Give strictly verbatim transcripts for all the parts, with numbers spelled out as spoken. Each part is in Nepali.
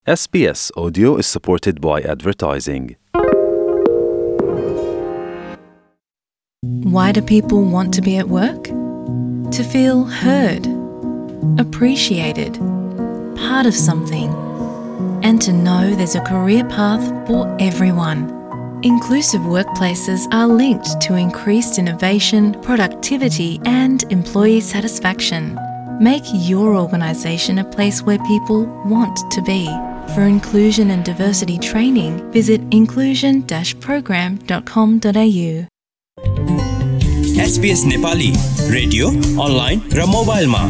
S B S Audio is supported by advertising. Why do people want to be at work? To feel heard, appreciated, part of something, and to know there's a career path for everyone. Inclusive workplaces are linked to increased innovation, productivity, and employee satisfaction. Make your organisation a place where people want to be. For inclusion and diversity training, visit inclusion dash program dot com dot a u. S B S Nepali radio online र मोबाइलमा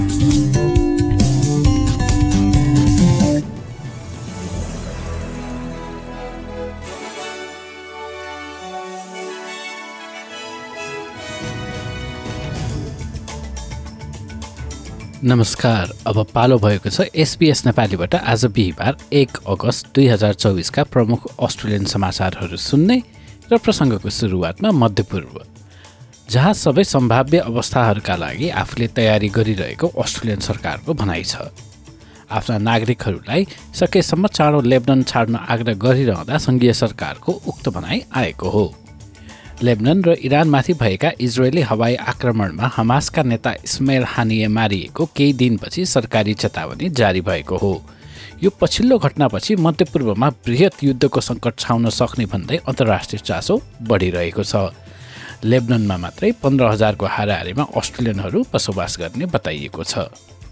नमस्कार। अब पालो भएको छ एसबीएस नेपालीबाट आज बिहिबार एक अगस्त दुई हजार चौबिसका प्रमुख अस्ट्रेलियन समाचारहरू सुन्ने र प्रसङ्गको सुरुवातमा मध्यपूर्व, जहाँ सबै सम्भाव्य अवस्थाहरूका लागि आफूले तयारी गरिरहेको अस्ट्रेलियन सरकारको भनाइ छ। आफ्ना नागरिकहरूलाई सकेसम्म चाँडो लेबनन छाड्न आग्रह गरिरहँदा सङ्घीय सरकारको उक्त भनाइ आएको हो। लेबनन र इरानमाथि भएका इजरायली हवाई आक्रमणमा हमासका नेता इस्माइल हानिए मारिएको केही दिनपछि सरकारी चेतावनी जारी भएको हो। यो पछिल्लो घटनापछि मध्यपूर्वमा बृहत युद्धको सङ्कट छाउन सक्ने भन्दै अन्तर्राष्ट्रिय चासो बढिरहेको छ। लेबननमा मात्रै पन्ध्र हजारको हाराहारीमा अस्ट्रेलियनहरू बसोबास गर्ने बताइएको छ।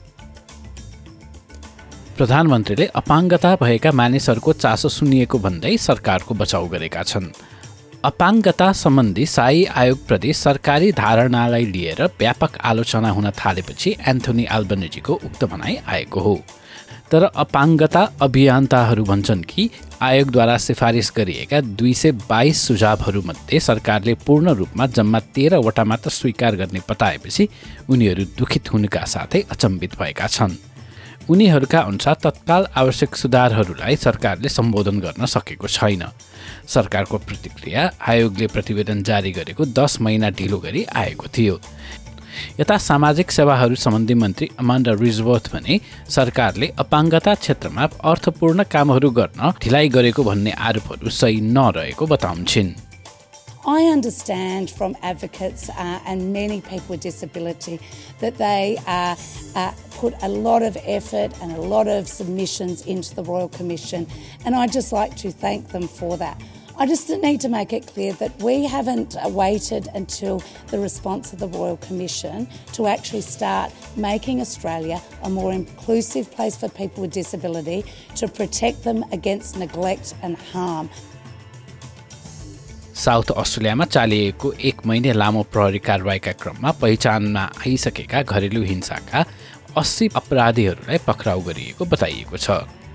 प्रधानमन्त्रीले अपाङ्गता भएका मानिसहरूको चासो सुनिएको भन्दै सरकारको बचाउ गरेका छन्। अपाङ्गता सम्बन्धी शाही आयोगप्रति सरकारी धारणालाई लिएर व्यापक आलोचना हुन थालेपछि एन्थोनी एल्बनेजीको उक्त भनाइ आएको हो। तर अपाङ्गता अभियन्ताहरू भन्छन् कि आयोगद्वारा सिफारिस गरिएका दुई सय बाइस सुझावहरूमध्ये सरकारले पूर्ण रूपमा जम्मा तेह्रवटा मात्र स्वीकार गर्ने बताएपछि उनीहरू दुखित हुनुका साथै अचम्बित भएका छन्। उनीहरूका अनुसार तत्काल आवश्यक सुधारहरूलाई सरकारले सम्बोधन गर्न सकेको छैन। सरकारको प्रतिक्रिया आयोगले प्रतिवेदन जारी गरेको दस महिना ढिलो गरी आएको थियो। यता सामाजिक सेवाहरू सम्बन्धी मन्त्री अमान्डा रिजवर्थ भने सरकारले अपाङ्गता क्षेत्रमा अर्थपूर्ण कामहरू गर्न ढिलाइ गरेको भन्ने आरोपहरू सही नरहेको बताउँछिन्। I understand from advocates uh, and many people with disability that they uh, uh, put a lot of effort and a lot of submissions into the Royal Commission, and I'd just like to thank them for that. I just need to make it clear that we haven't waited until the response of the Royal Commission to actually start making Australia a more inclusive place for people with disability to protect them against neglect and harm. South अस्ट्रेलियामा चालिएको एक महिने लामो प्रहरी कारवाहीका क्रममा पहिचानमा आइसकेका घरेलु हिंसाका अस्सी अपराधीहरूलाई पक्राउ गरिएको बताइएको छ।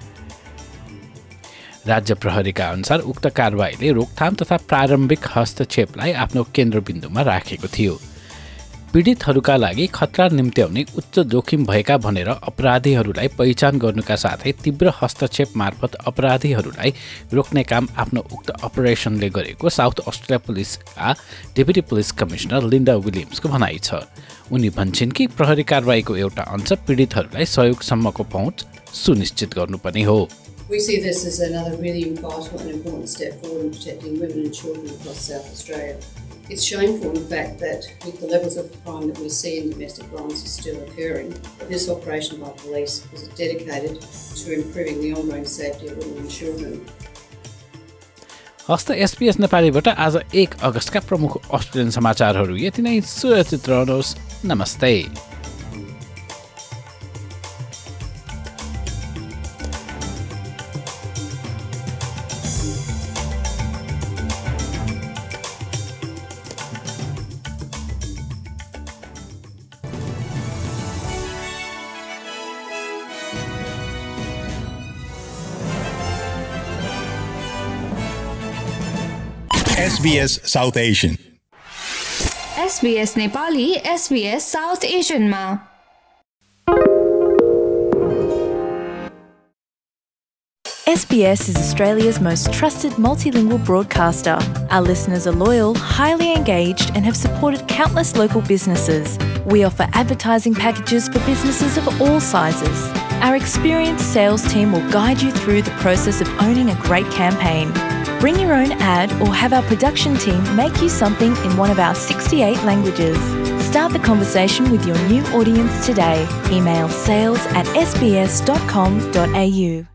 राज्य प्रहरीका अनुसार उक्त कारवाहीले रोकथाम तथा प्रारम्भिक हस्तक्षेपलाई आफ्नो केन्द्रबिन्दुमा राखेको थियो। पीडितहरूका लागि खतरा निम्त्याउने उच्च जोखिम भएका भनेर अपराधीहरूलाई पहिचान गर्नुका साथै तीव्र हस्तक्षेप मार्फत अपराधीहरूलाई रोक्ने काम आफ्नो उक्त अपरेसनले गरेको साउथ अस्ट्रेलिया पुलिसका डेपुटी पुलिस कमिश्नर लिन्डा विलियम्सको भनाइ छ। उनी भन्छन् कि प्रहरी कारवाहीको एउटा अंश पीडितहरूलाई सहयोगसम्मको पहुँच सुनिश्चित गर्नुपर्ने हो। We see this as another really vital and important step forward in protecting women and children across South Australia. It's shameful, in fact, that with the levels of crime that we see in domestic violence is still occurring, that this operation by police is dedicated to improving the ongoing safety of women and children. हस्त एसपीएस नेपालीबाट आज एक अगस्तका प्रमुख अस्ट्रेलियन समाचारहरू यति नै। सुरक्षित रहनुहोस्। नमस्ते। S B S South Asian. S B S Nepali S B S South Asian मा S B S is Australia's most trusted multilingual broadcaster. Our listeners are loyal, highly engaged, and have supported countless local businesses. We offer advertising packages for businesses of all sizes. Our experienced sales team will guide you through the process of owning a great campaign. Bring your own ad or have our production team make you something in one of our sixty-eight languages. Start the conversation with your new audience today. Email sales at s b s dot com dot a u.